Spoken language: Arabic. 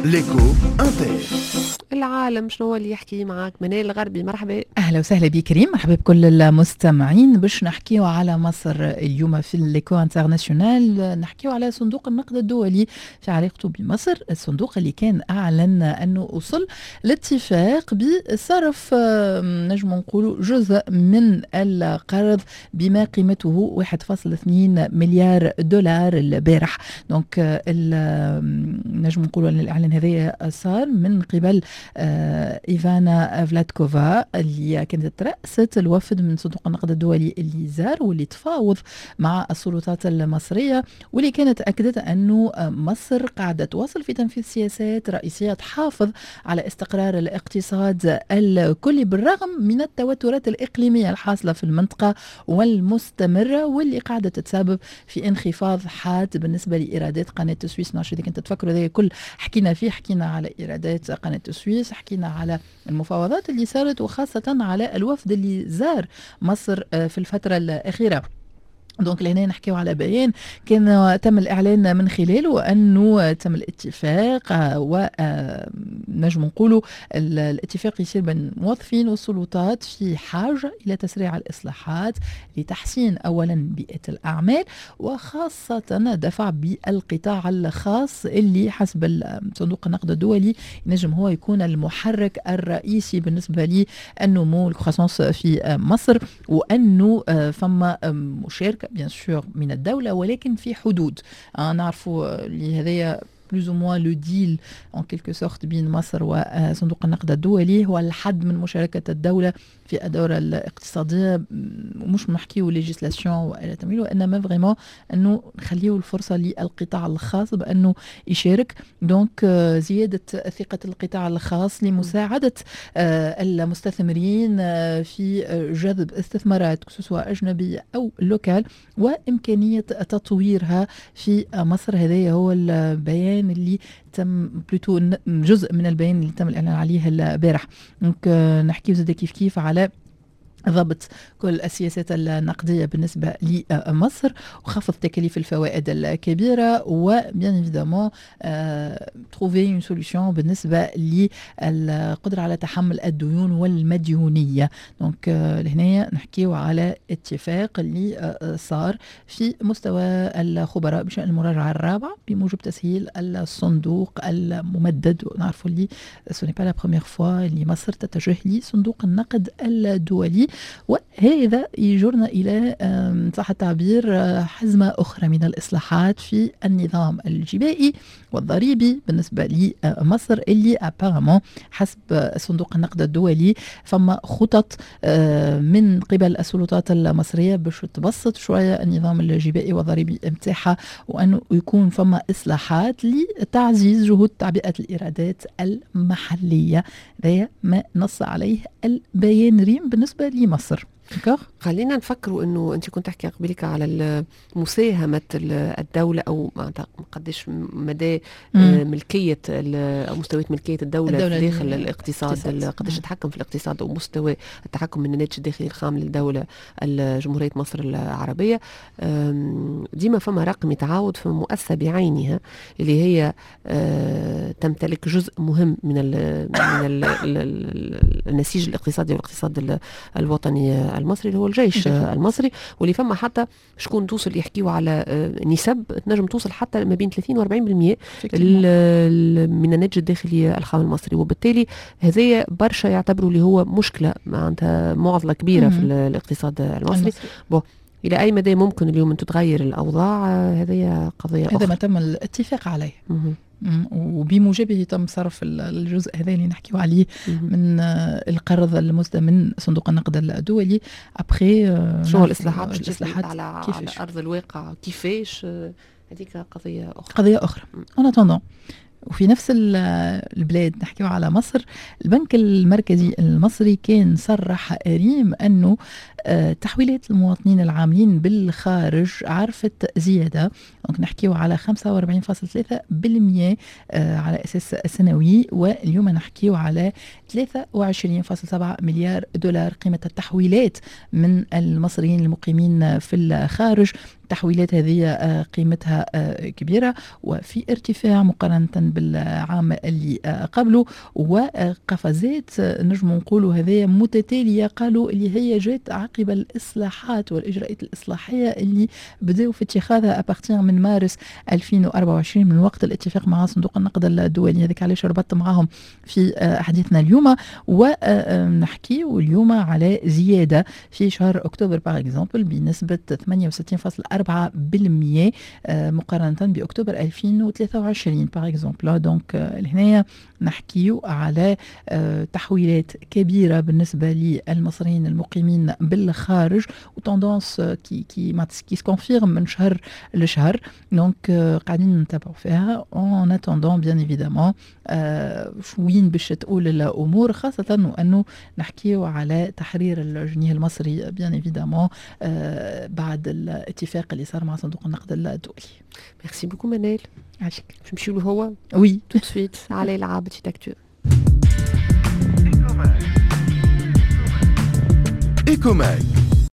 ليكو انتر. العالم شنو هو اللي يحكي معك؟ منال الغربي، مرحبا. اهلا وسهلا بك كريم، مرحبا بكل المستمعين. باش نحكيو على مصر اليوم في ليكو انترناسيونال، نحكيو على صندوق النقد الدولي في علاقته بمصر. الصندوق اللي كان اعلن انه وصل لاتفاق بصرف نجم نقولوا جزء من القرض بما قيمته 1.2 مليار دولار البارح. دونك نجم نقولوا ان الاعلان هذا صار من قبل إيفانا فلادكوفا اللي كانت رأسة الوفد من صندوق النقد الدولي اللي زار واللي تفاوض مع السلطات المصرية، واللي كانت أكدت أنه مصر قاعدة تواصل في تنفيذ سياسات رئيسية تحافظ على استقرار الاقتصاد الكلي بالرغم من التوترات الإقليمية الحاصلة في المنطقة والمستمرة، واللي قاعدة تتسبب في انخفاض حاد بالنسبة لإيرادات قناة السويس. نعرف إذا كنت تفكروا ذلك كل حكينا فيه، حكينا على إيرادات قناة السويس، حكينا على المفاوضات اللي صارت وخاصة على الوفد اللي زار مصر في الفترة الأخيرة. دونك لهنا نحكيو على بيان كان تم الإعلان من خلاله أنه تم الاتفاق ونجم نقولوا الاتفاق يصير بين الموظفين والسلطات في حاجة إلى تسريع الإصلاحات لتحسين أولا بيئة الأعمال وخاصة دفع بالقطاع الخاص اللي حسب صندوق النقد الدولي ينجم هو يكون المحرك الرئيسي بالنسبة للنمو الكروسانس في مصر، وأنه فما مشاركة bien sûr من الدولة ولكن في حدود. نعرفوا لهذا plus ou moins le deal en quelque sorte بين مصر وصندوق النقد الدولي هو الحد من مشاركة الدولة في الدورة الاقتصادية، مش نحكيو ليجيسلاسيون وإلى تمويل، وإنما فريمون أنه نخليه الفرصة للقطاع الخاص بأنه يشارك. دونك زيادة ثقة القطاع الخاص لمساعدة المستثمرين في جذب استثمارات سواء أجنبية أو لوكال وإمكانية تطويرها في مصر. هذا هو البيان اللي تم بلوتو جزء من البيان اللي تم الإعلان عليه البارح. دونك نحكي زاد كيف على ضبط كل السياسات النقدية بالنسبة لمصر وخفض تكاليف الفوائد الكبيرة وبيان ايفيدامون تروفي اون سوليوشن بالنسبة للقدرة على تحمل الديون والمديونية. دونك لهنا نحكيو على اتفاق اللي صار في مستوى الخبراء بشأن المراجعة الرابعة بموجب تسهيل الصندوق الممدد. ونعرفوا اللي سوني با لا بروميير فوا اللي مصر تتجه لصندوق النقد الدولي، وهذا يجرنا إلى صح التعبير حزمة أخرى من الإصلاحات في النظام الجبائي والضريبي بالنسبة لمصر اللي أبارمون حسب صندوق النقد الدولي فما خطط من قبل السلطات المصرية باش تبسط شوية النظام الجبائي والضريبي متاعها، وأنه يكون فما إصلاحات لتعزيز جهود تعبئة الإيرادات المحلية. هذا ما نص عليه البيان ريم بالنسبة لمصر. خلينا نفكروا انه انت كنت تحكي قبلك على مساهمة الدولة او قديش مدى ملكية او مستويات ملكية الدولة في داخل الاقتصاد، قديش تتحكم في الاقتصاد ومستوى التحكم من الناتج الداخلي الخام للدولة جمهورية مصر العربية. ديما فما رقم يتعاود في مؤسسة بعينها اللي هي تمتلك جزء مهم من النسيج الاقتصادي والاقتصاد الوطني المصري اللي هو الجيش المصري، واللي فما حتى شكون توصل يحكيوا على نسب تنجم توصل حتى ما بين 30 و 40% من الناتج الداخلي الخام المصري. وبالتالي هذا برشا يعتبروا اللي هو مشكلة معناتها معضلة كبيرة في الاقتصاد المصري. إلى أي مدى ممكن اليوم أن تتغير الأوضاع؟ هذه قضية أخرى. هذا ما تم الاتفاق عليه وبموجبه تم صرف الجزء هذا اللي نحكيو عليه من القرض المسدى من صندوق النقد الدولي. أبخي شو الإصلاحات على أرض الواقع كيفاش؟ هذيك قضية أخرى. أنا تندون. وفي نفس البلاد نحكيو على مصر، البنك المركزي المصري كان صرح ريم أنه تحويلات المواطنين العاملين بالخارج عرفت زيادة. نحكيو على 45.3% على أساس سنوي، واليوم نحكيو على 23.7 مليار دولار قيمة التحويلات من المصريين المقيمين في الخارج. التحويلات هذه قيمتها كبيرة وفي ارتفاع مقارنة بالعام اللي قبله، وقفزات نجم نقولوا هذه متتالية قالوا اللي هي جات عقب الإصلاحات والإجراءات الإصلاحية اللي بدأوا في اتخاذها أبارتيان من مارس 2024 من وقت الاتفاق مع صندوق النقد الدولي. هذاك علاش ربطت معهم في حديثنا اليوم، ونحكي اليوم على زيادة في شهر أكتوبر باغ اكزومبل بنسبة 68.4% مقارنة بأكتوبر 2023 باغ اكزومبل. دونك هنا نحكيو على تحويلات كبيرة بالنسبة للمصريين المقيمين بالخارج، وتندونس كي سكونفيرم من شهر لشهر. دونك قاعدين نتابعوا فيها en attendant bien évidemment وين باش تقول الأمور، خاصة وأنه نحكيو على تحرير الجنيه المصري bien évidemment بعد الاتفاق اللي صار مع صندوق النقد الدولي. Merci beaucoup Manel. عاشق. باش نمشيو لهو. Oui, tout de suite على العاب تشتاكتو. إيكوماك